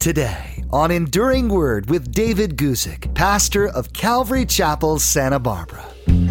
Today on Enduring Word with David Guzik, pastor of Calvary Chapel, Santa Barbara.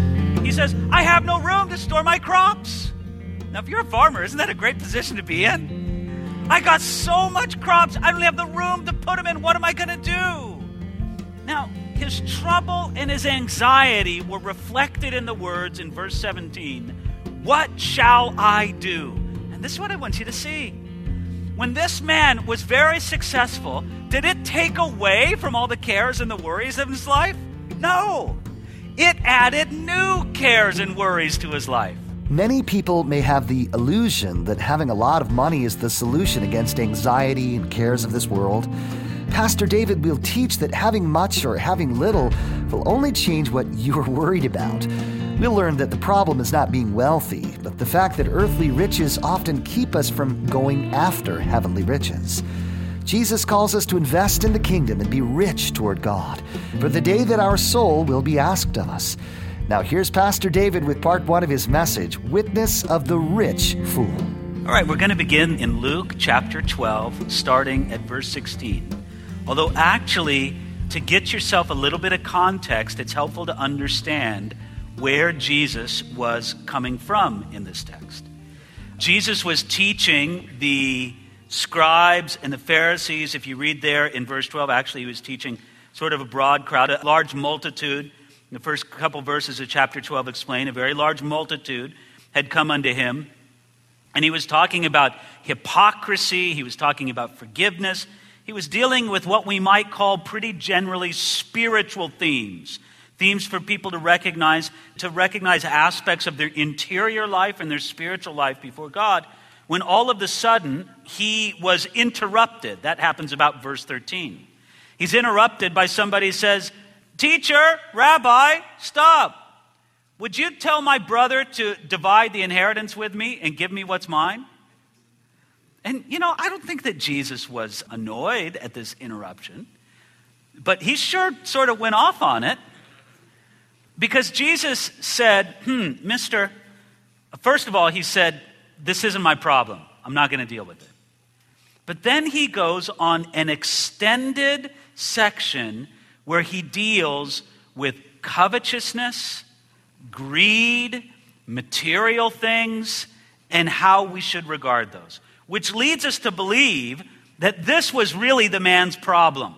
He says, I have no room to store my crops. Now, if you're a farmer, isn't that a great position to be in? I got so much crops, I don't have the room to put them in. What am I going to do? Now, his trouble and his anxiety were reflected in the words in verse 17, what shall I do? And this is what I want you to see. When this man was very successful, did it take away from all the cares and the worries of his life? No. It added new cares and worries to his life. Many people may have the illusion that having a lot of money is the solution against anxiety and cares of this world. Pastor David will teach that having much or having little will only change what you're worried about. We'll learn that the problem is not being wealthy, but the fact that earthly riches often keep us from going after heavenly riches. Jesus calls us to invest in the kingdom and be rich toward God for the day that our soul will be asked of us. Now here's Pastor David with part 1 of his message, Witness of the Rich Fool. All right, we're going to begin in Luke chapter 12, starting at verse 16. Although actually, to get yourself a little bit of context, it's helpful to understand where Jesus was coming from in this text. Jesus was teaching the scribes and the Pharisees. If you read there in verse 12, actually he was teaching sort of a broad crowd, a large multitude. The first couple verses of chapter 12 explain a very large multitude had come unto him. And he was talking about hypocrisy. He was talking about forgiveness. He was dealing with what we might call pretty generally spiritual themes. Themes for people to recognize aspects of their interior life and their spiritual life before God, when all of a sudden he was interrupted. That happens about verse 13. He's interrupted by somebody who says, Teacher, Rabbi, stop. Would you tell my brother to divide the inheritance with me and give me what's mine? And, I don't think that Jesus was annoyed at this interruption, but he sure sort of went off on it. Because Jesus said, mister, first of all, he said, this isn't my problem. I'm not going to deal with it. But then he goes on an extended section where he deals with covetousness, greed, material things, and how we should regard those. Which leads us to believe that this was really the man's problem.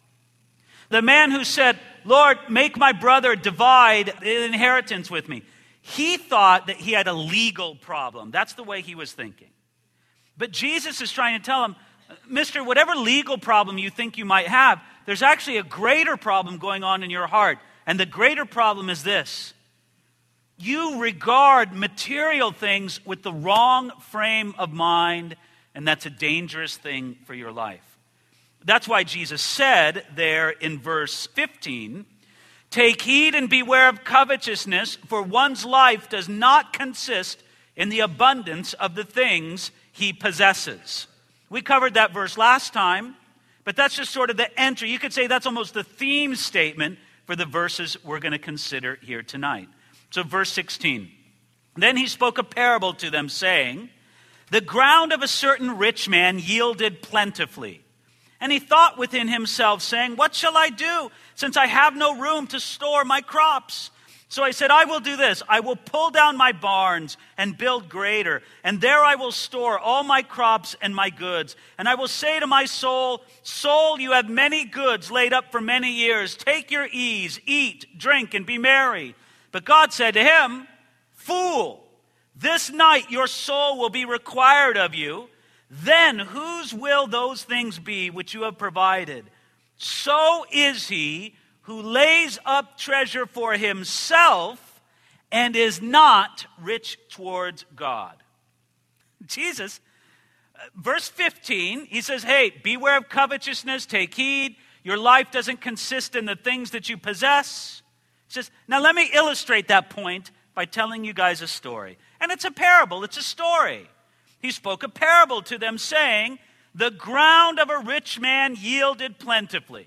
The man who said, Lord, make my brother divide the inheritance with me. He thought that he had a legal problem. That's the way he was thinking. But Jesus is trying to tell him, mister, whatever legal problem you think you might have, there's actually a greater problem going on in your heart. And the greater problem is this. You regard material things with the wrong frame of mind, and that's a dangerous thing for your life. That's why Jesus said there in verse 15, take heed and beware of covetousness, for one's life does not consist in the abundance of the things he possesses. We covered that verse last time, but that's just sort of the entry. You could say that's almost the theme statement for the verses we're going to consider here tonight. So verse 16, then he spoke a parable to them, saying, the ground of a certain rich man yielded plentifully. And he thought within himself, saying, what shall I do, since I have no room to store my crops? So I said, I will do this. I will pull down my barns and build greater, and there I will store all my crops and my goods. And I will say to my soul, soul, you have many goods laid up for many years. Take your ease, eat, drink, and be merry. But God said to him, fool, this night your soul will be required of you. Then whose will those things be which you have provided? So is he who lays up treasure for himself and is not rich towards God. Jesus, verse 15, he says, hey, beware of covetousness, take heed. Your life doesn't consist in the things that you possess. He says, now let me illustrate that point by telling you guys a story. And it's a parable, it's a story. He spoke a parable to them, saying, the ground of a rich man yielded plentifully.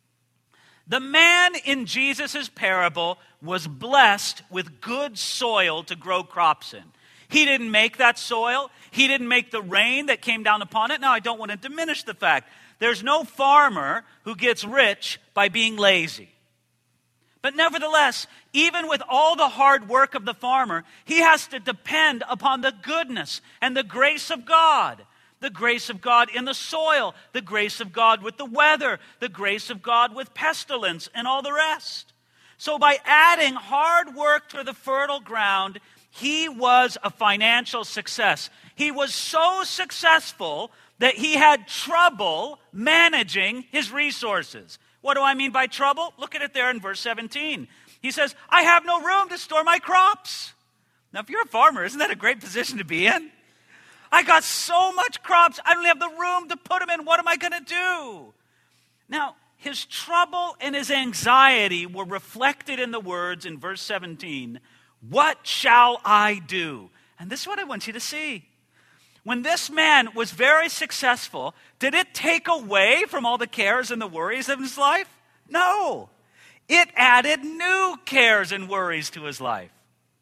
The man in Jesus' parable was blessed with good soil to grow crops in. He didn't make that soil. He didn't make the rain that came down upon it. Now, I don't want to diminish the fact there's no farmer who gets rich by being lazy. But nevertheless, even with all the hard work of the farmer, he has to depend upon the goodness and the grace of God. The grace of God in the soil, the grace of God with the weather, the grace of God with pestilence, and all the rest. So by adding hard work to the fertile ground, he was a financial success. He was so successful that he had trouble managing his resources. What do I mean by trouble? Look at it there in verse 17. He says, I have no room to store my crops. Now, if you're a farmer, isn't that a great position to be in? I got so much crops, I don't have the room to put them in. What am I going to do? Now, his trouble and his anxiety were reflected in the words in verse 17, what shall I do? And this is what I want you to see. When this man was very successful, did it take away from all the cares and the worries of his life? No. It added new cares and worries to his life.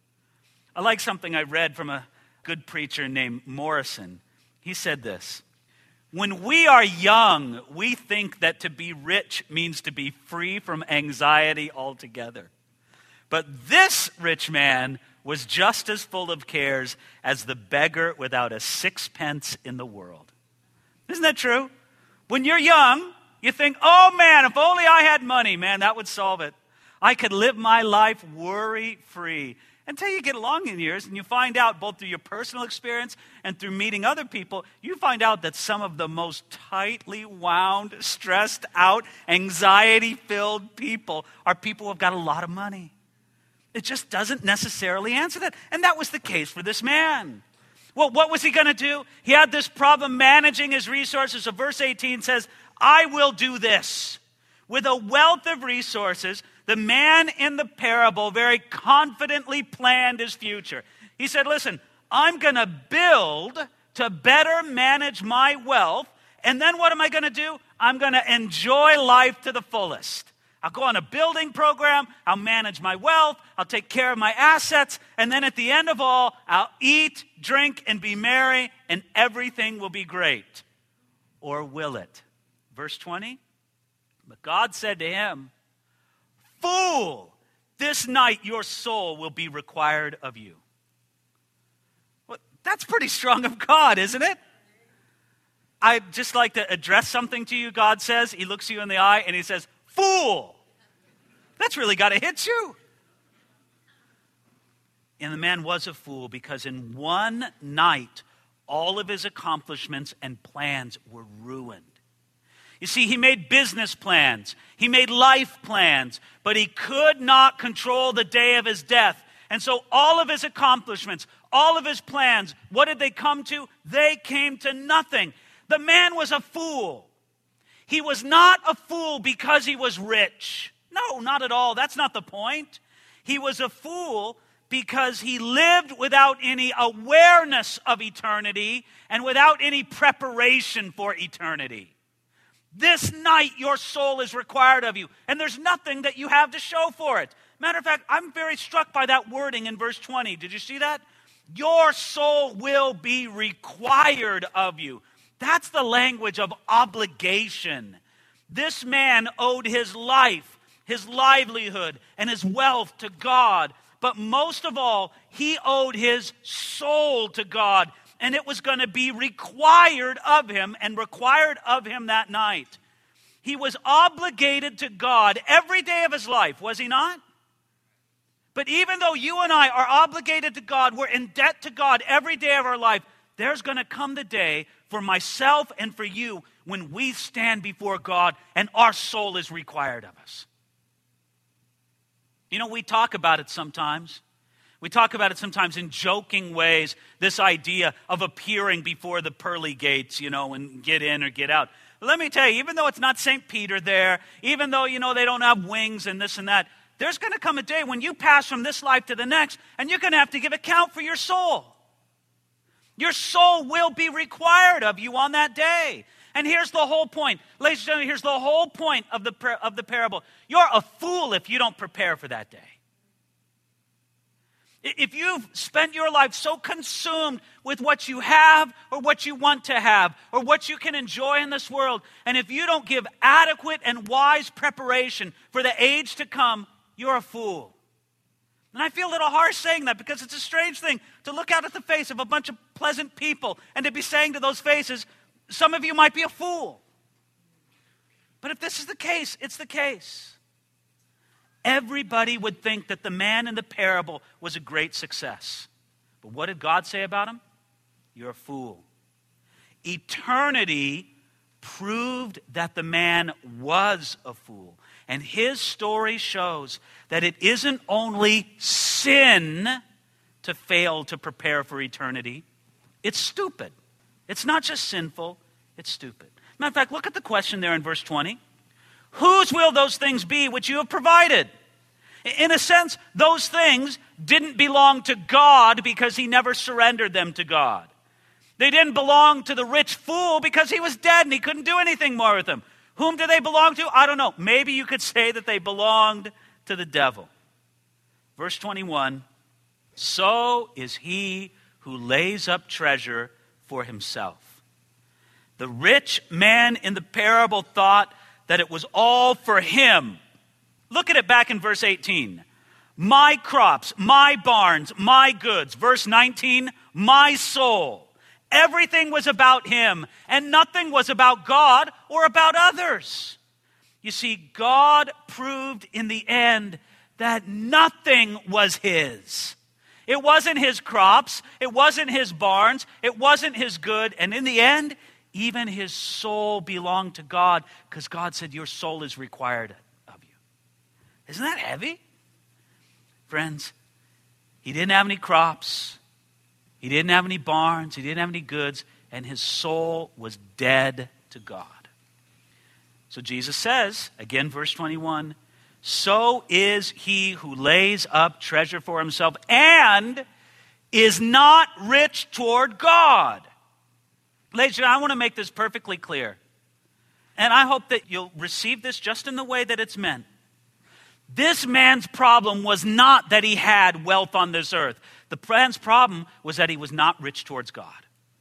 I like something I read from a good preacher named Morrison. He said this, when we are young, we think that to be rich means to be free from anxiety altogether. But this rich man was just as full of cares as the beggar without a sixpence in the world. Isn't that true? When you're young, you think, oh man, if only I had money, man, that would solve it. I could live my life worry-free. Until you get along in years and you find out, both through your personal experience and through meeting other people, you find out that some of the most tightly wound, stressed out, anxiety-filled people are people who have got a lot of money. It just doesn't necessarily answer that. And that was the case for this man. Well, what was he going to do? He had this problem managing his resources. So verse 18 says, I will do this. With a wealth of resources, the man in the parable very confidently planned his future. He said, listen, I'm going to build to better manage my wealth. And then what am I going to do? I'm going to enjoy life to the fullest. I'll go on a building program. I'll manage my wealth. I'll take care of my assets. And then at the end of all, I'll eat, drink, and be merry, and everything will be great. Or will it? Verse 20. But God said to him, fool, this night your soul will be required of you. Well, that's pretty strong of God, isn't it? I'd just like to address something to you, God says. He looks you in the eye and he says, fool. That's really got to hit you. And the man was a fool because in one night, all of his accomplishments and plans were ruined. You see, he made business plans. He made life plans, but he could not control the day of his death. And so all of his accomplishments, all of his plans, what did they come to? They came to nothing. The man was a fool. He was not a fool because he was rich. No, not at all. That's not the point. He was a fool because he lived without any awareness of eternity and without any preparation for eternity. This night your soul is required of you, and there's nothing that you have to show for it. Matter of fact, I'm very struck by that wording in verse 20. Did you see that? Your soul will be required of you. That's the language of obligation. This man owed his life, his livelihood, and his wealth to God. But most of all, he owed his soul to God. And it was going to be required of him and required of him that night. He was obligated to God every day of his life, was he not? But even though you and I are obligated to God, we're in debt to God every day of our life, there's going to come the day for myself and for you when we stand before God and our soul is required of us. You know, we talk about it sometimes. We talk about it sometimes in joking ways, this idea of appearing before the pearly gates, and get in or get out. But let me tell you, even though it's not St. Peter there, even though, they don't have wings and this and that, there's going to come a day when you pass from this life to the next, and you're going to have to give account for your soul. Your soul will be required of you on that day. And here's the whole point. Ladies and gentlemen, here's the whole point of the parable. You're a fool if you don't prepare for that day. If you've spent your life so consumed with what you have or what you want to have or what you can enjoy in this world, and if you don't give adequate and wise preparation for the age to come, you're a fool. And I feel a little harsh saying that because it's a strange thing to look out at the face of a bunch of pleasant people and to be saying to those faces, some of you might be a fool. But if this is the case, it's the case. Everybody would think that the man in the parable was a great success. But what did God say about him? You're a fool. Eternity proved that the man was a fool. And his story shows that it isn't only sin to fail to prepare for eternity. It's stupid. It's not just sinful, it's stupid. Matter of fact, look at the question there in verse 20. Whose will those things be which you have provided? In a sense, those things didn't belong to God because he never surrendered them to God. They didn't belong to the rich fool because he was dead and he couldn't do anything more with them. Whom do they belong to? I don't know. Maybe you could say that they belonged to the devil. Verse 21, so is he who lays up treasure for himself. The rich man in the parable thought that it was all for him. Look at it back in verse 18. My crops, my barns, my goods. Verse 19, my soul. Everything was about him, and nothing was about God or about others. You see, God proved in the end that nothing was his. It wasn't his crops, it wasn't his barns, it wasn't his good, and in the end, even his soul belonged to God because God said, your soul is required of you. Isn't that heavy? Friends, he didn't have any crops. He didn't have any barns. He didn't have any goods. And his soul was dead to God. So Jesus says, again, verse 21, so is he who lays up treasure for himself and is not rich toward God. Ladies and gentlemen, I want to make this perfectly clear. And I hope that you'll receive this just in the way that it's meant. This man's problem was not that he had wealth on this earth. The man's problem was that he was not rich towards God.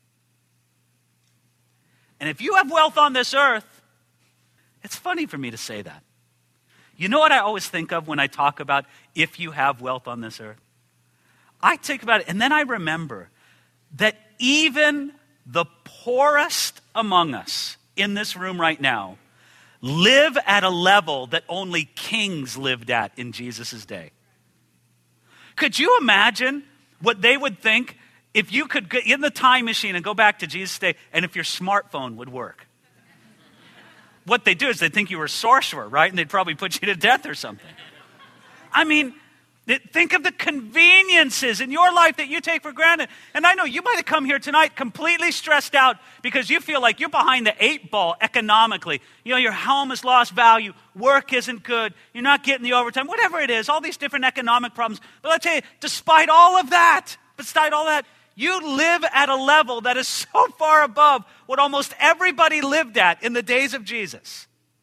And if you have wealth on this earth, it's funny for me to say that. You know what I always think of when I talk about if you have wealth on this earth? I think about it, and then I remember that even the poorest among us in this room right now live at a level that only kings lived at in Jesus' day. Could you imagine what they would think if you could get in the time machine and go back to Jesus' day and if your smartphone would work? What they do is they think you were a sorcerer, right? And they'd probably put you to death or something. I mean, think of the conveniences in your life that you take for granted. And I know you might have come here tonight completely stressed out because you feel like you're behind the 8 ball economically. You know, your home has lost value. Work isn't good. You're not getting the overtime. Whatever it is, all these different economic problems. But I'll tell you, despite all of that, you live at a level that is so far above what almost everybody lived at in the days of Jesus.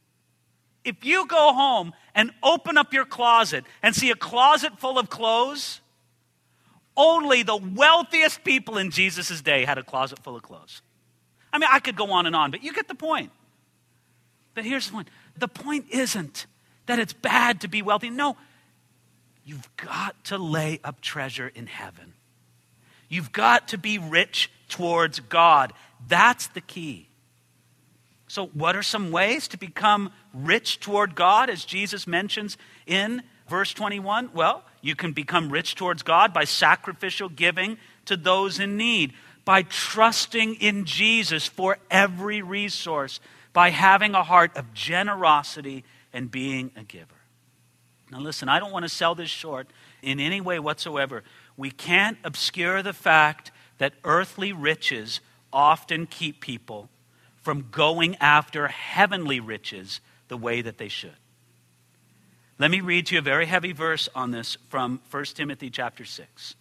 If you go home and open up your closet and see a closet full of clothes, only the wealthiest people in Jesus' day had a closet full of clothes. I mean, I could go on and on, but you get the point. But here's the point. The point isn't that it's bad to be wealthy. No, you've got to lay up treasure in heaven. You've got to be rich towards God. That's the key. So what are some ways to become rich toward God, as Jesus mentions in verse 21? Well, you can become rich towards God by sacrificial giving to those in need, by trusting in Jesus for every resource, by having a heart of generosity and being a giver. Now listen, I don't want to sell this short in any way whatsoever. We can't obscure the fact that earthly riches often keep people from going after heavenly riches the way that they should. Let me read to you a very heavy verse on this from 1 Timothy chapter 6.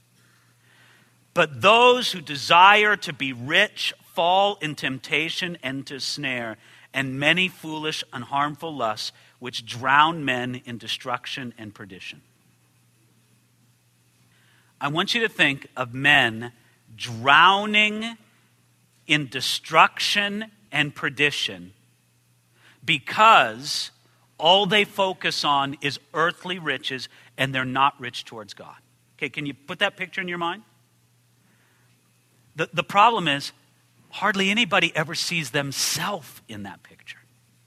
But those who desire to be rich fall in temptation and into snare, and many foolish and harmful lusts, which drown men in destruction and perdition. I want you to think of men drowning in destruction and perdition because all they focus on is earthly riches and they're not rich towards God. Okay, can you put that picture in your mind? The problem is hardly anybody ever sees themselves in that picture.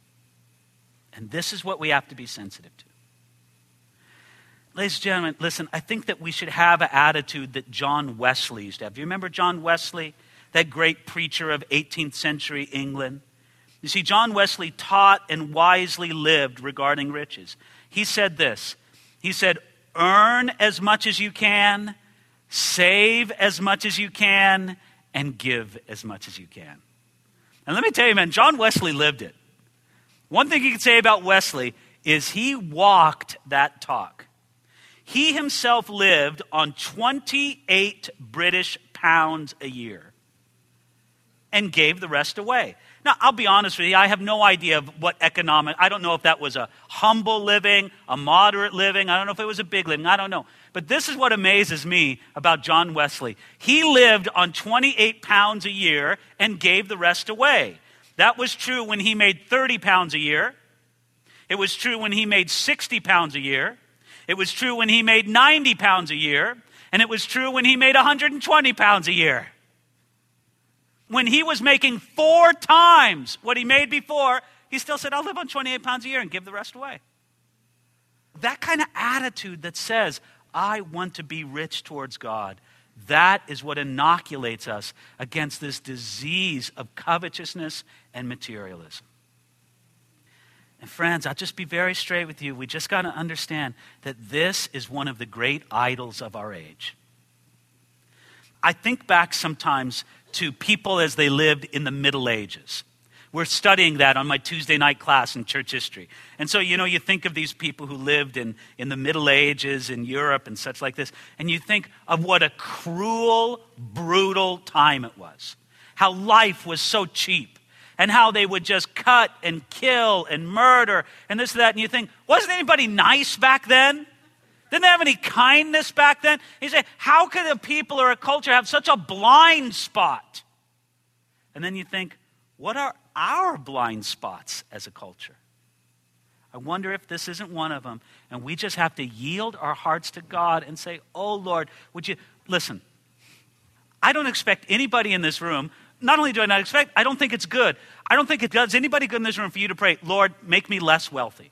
And this is what we have to be sensitive to. Ladies and gentlemen, listen, I think that we should have an attitude that John Wesley used to have. Do you remember John Wesley, that great preacher of 18th century England? You see, John Wesley taught and wisely lived regarding riches. He said this. He said, earn as much as you can, save as much as you can, and give as much as you can. And let me tell you, man, John Wesley lived it. One thing you can say about Wesley is he walked that talk. He himself lived on 28 British pounds a year and gave the rest away. Now, I'll be honest with you, I have no idea of what economic, I don't know if that was a humble living, a moderate living, I don't know if it was a big living, I don't know. But this is what amazes me about John Wesley. He lived on 28 pounds a year and gave the rest away. That was true when he made 30 pounds a year. It was true when he made 60 pounds a year. It was true when he made 90 pounds a year. And it was true when he made 120 pounds a year. When he was making 4 times what he made before, he still said, I'll live on 28 pounds a year and give the rest away. That kind of attitude that says, I want to be rich towards God, that is what inoculates us against this disease of covetousness and materialism. And friends, I'll just be very straight with you. We just got to understand that this is one of the great idols of our age. I think back sometimes to people as they lived in the Middle Ages. We're studying that on my Tuesday night class in church history. And so, you think of these people who lived in the Middle Ages in Europe and such like this, and you think of what a cruel, brutal time it was. How life was so cheap, and how they would just cut and kill and murder and this and that. And you think, wasn't anybody nice back then? Didn't they have any kindness back then? You say, how could a people or a culture have such a blind spot? And then you think, what are our blind spots as a culture? I wonder if this isn't one of them. And we just have to yield our hearts to God and say, oh Lord, would you, listen, I don't expect anybody in this room, not only do I not expect, I don't think it's good. I don't think it does anybody good in this room for you to pray, Lord, make me less wealthy.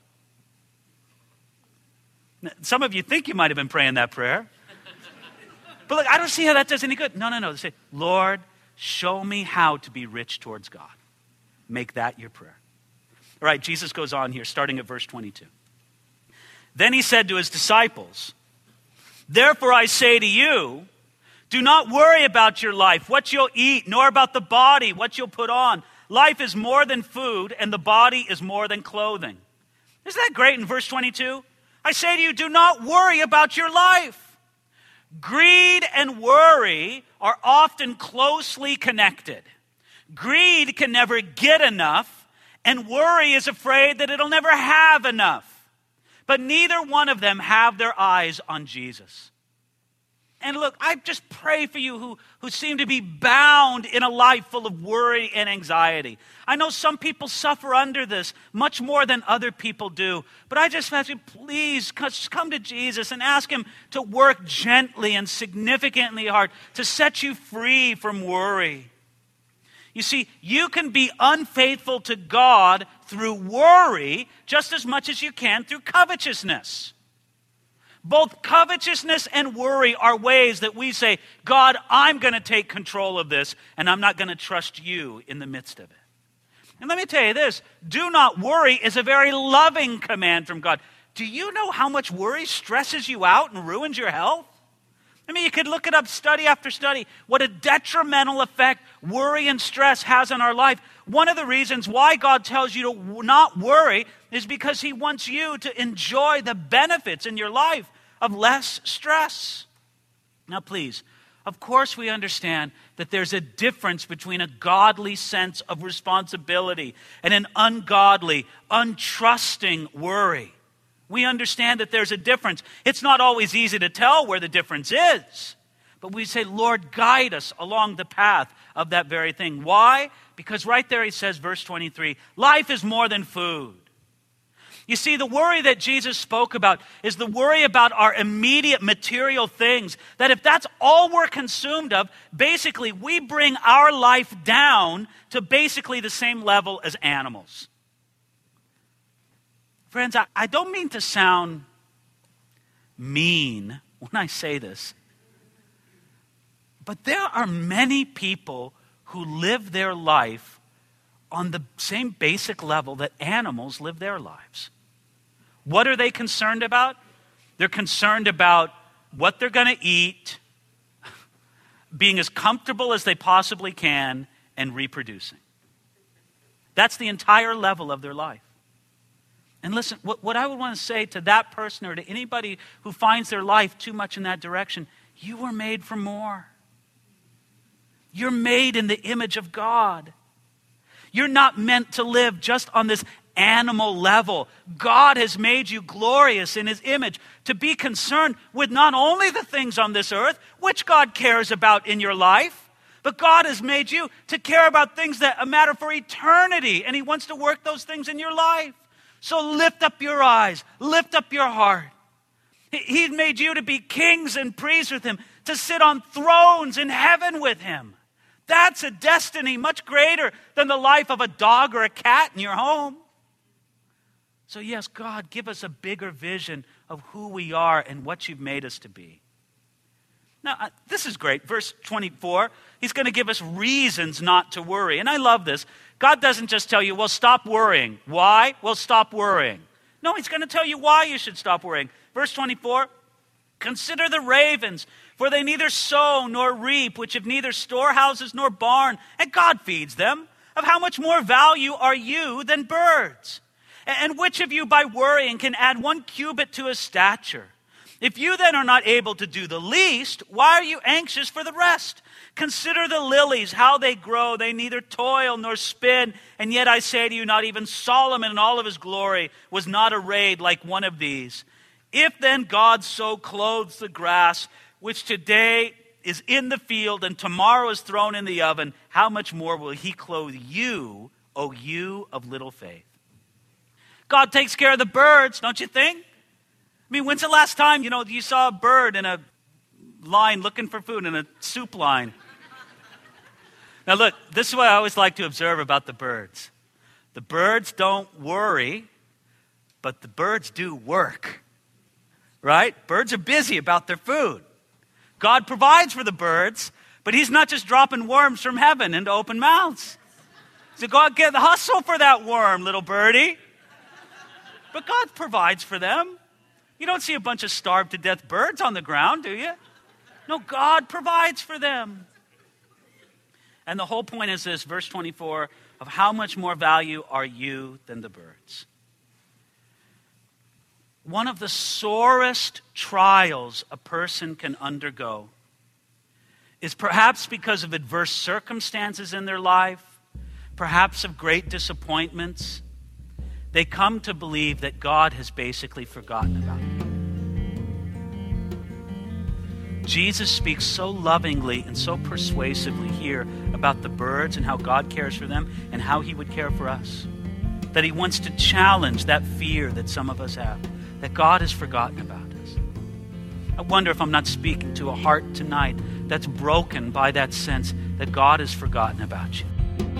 Some of you think you might have been praying that prayer. But look, I don't see how that does any good. No. They say, Lord, show me how to be rich towards God. Make that your prayer. All right, Jesus goes on here, starting at verse 22. Then he said to his disciples, therefore I say to you, do not worry about your life, what you'll eat, nor about the body, what you'll put on. Life is more than food, and the body is more than clothing. Isn't that great in verse 22? I say to you, do not worry about your life. Greed and worry are often closely connected. Greed can never get enough, and worry is afraid that it'll never have enough. But neither one of them have their eyes on Jesus. And look, I just pray for you who seem to be bound in a life full of worry and anxiety. I know some people suffer under this much more than other people do. But I just ask you, please come to Jesus and ask him to work gently and significantly hard to set you free from worry. You see, you can be unfaithful to God through worry just as much as you can through covetousness. Both covetousness and worry are ways that we say, God, I'm going to take control of this, and I'm not going to trust you in the midst of it. And let me tell you this, do not worry is a very loving command from God. Do you know how much worry stresses you out and ruins your health? I mean, you could look it up study after study, what a detrimental effect worry and stress has on our life. One of the reasons why God tells you to not worry is because he wants you to enjoy the benefits in your life of less stress. Now, please, of course we understand that there's a difference between a godly sense of responsibility and an ungodly, untrusting worry. We understand that there's a difference. It's not always easy to tell where the difference is. But we say, Lord, guide us along the path of that very thing. Why? Because right there he says, verse 23, life is more than food. You see, the worry that Jesus spoke about is the worry about our immediate material things. That if that's all we're consumed of, basically we bring our life down to basically the same level as animals. Friends, I don't mean to sound mean when I say this, but there are many people who live their life on the same basic level that animals live their lives. What are they concerned about? They're concerned about what they're going to eat, being as comfortable as they possibly can, and reproducing. That's the entire level of their life. And listen, what I would want to say to that person or to anybody who finds their life too much in that direction, you were made for more. You're made in the image of God. You're not meant to live just on this animal level. God has made you glorious in his image to be concerned with not only the things on this earth, which God cares about in your life, but God has made you to care about things that matter for eternity, and he wants to work those things in your life. So lift up your eyes, lift up your heart. He made you to be kings and priests with him, to sit on thrones in heaven with him. That's a destiny much greater than the life of a dog or a cat in your home. So yes, God, give us a bigger vision of who we are and what you've made us to be. Now, this is great. Verse 24, he's going to give us reasons not to worry. And I love this. God doesn't just tell you, well, stop worrying. Why? Well, stop worrying. No, he's going to tell you why you should stop worrying. Verse 24, consider the ravens, for they neither sow nor reap, which have neither storehouses nor barn, and God feeds them. Of how much more value are you than birds? And which of you by worrying can add 1 cubit to his stature? If you then are not able to do the least, why are you anxious for the rest? Consider the lilies, how they grow. They neither toil nor spin. And yet I say to you, not even Solomon in all of his glory was not arrayed like one of these. If then God so clothes the grass, which today is in the field and tomorrow is thrown in the oven, how much more will he clothe you, O you of little faith? God takes care of the birds, don't you think? I mean, when's the last time, you saw a bird in a line looking for food, in a soup line? Now look, this is what I always like to observe about the birds. The birds don't worry, but the birds do work, right? Birds are busy about their food. God provides for the birds, but he's not just dropping worms from heaven into open mouths. So go out, get the hustle for that worm, little birdie. But God provides for them. You don't see a bunch of starved to death birds on the ground, do you? No, God provides for them. And the whole point is this, verse 24, of how much more value are you than the birds? One of the sorest trials a person can undergo is perhaps because of adverse circumstances in their life, perhaps of great disappointments. They come to believe that God has basically forgotten about them. Jesus speaks so lovingly and so persuasively here about the birds and how God cares for them and how he would care for us, that he wants to challenge that fear that some of us have, that God has forgotten about us. I wonder if I'm not speaking to a heart tonight that's broken by that sense that God has forgotten about you.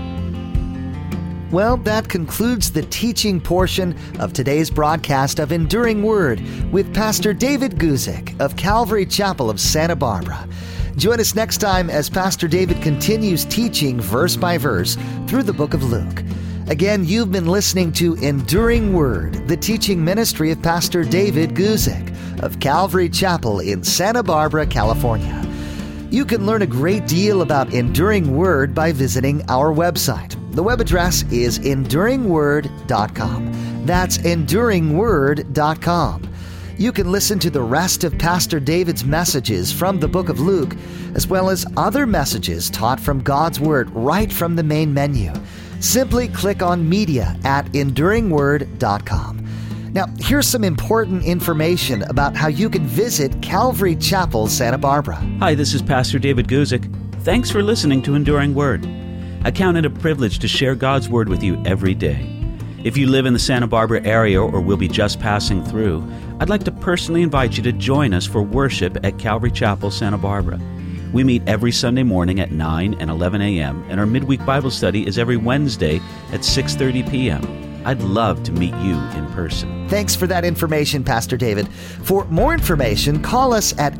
Well, that concludes the teaching portion of today's broadcast of Enduring Word with Pastor David Guzik of Calvary Chapel of Santa Barbara. Join us next time as Pastor David continues teaching verse by verse through the book of Luke. Again, you've been listening to Enduring Word, the teaching ministry of Pastor David Guzik of Calvary Chapel in Santa Barbara, California. You can learn a great deal about Enduring Word by visiting our website. The web address is enduringword.com. That's enduringword.com. You can listen to the rest of Pastor David's messages from the book of Luke, as well as other messages taught from God's Word right from the main menu. Simply click on Media at enduringword.com. Now, here's some important information about how you can visit Calvary Chapel, Santa Barbara. Hi, this is Pastor David Guzik. Thanks for listening to Enduring Word. I count it a privilege to share God's Word with you every day. If you live in the Santa Barbara area or will be just passing through, I'd like to personally invite you to join us for worship at Calvary Chapel, Santa Barbara. We meet every Sunday morning at 9 and 11 a.m., and our midweek Bible study is every Wednesday at 6:30 p.m. I'd love to meet you in person. Thanks for that information, Pastor David. For more information, call us at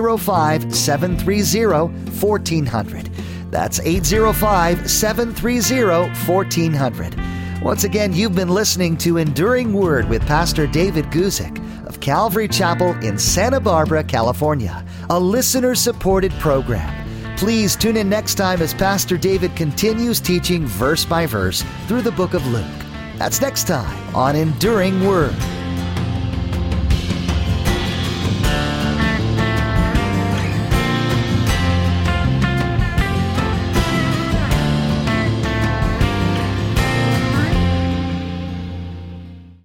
805-730-1400. That's 805-730-1400. Once again, you've been listening to Enduring Word with Pastor David Guzik of Calvary Chapel in Santa Barbara, California, a listener-supported program. Please tune in next time as Pastor David continues teaching verse by verse through the book of Luke. That's next time on Enduring Word.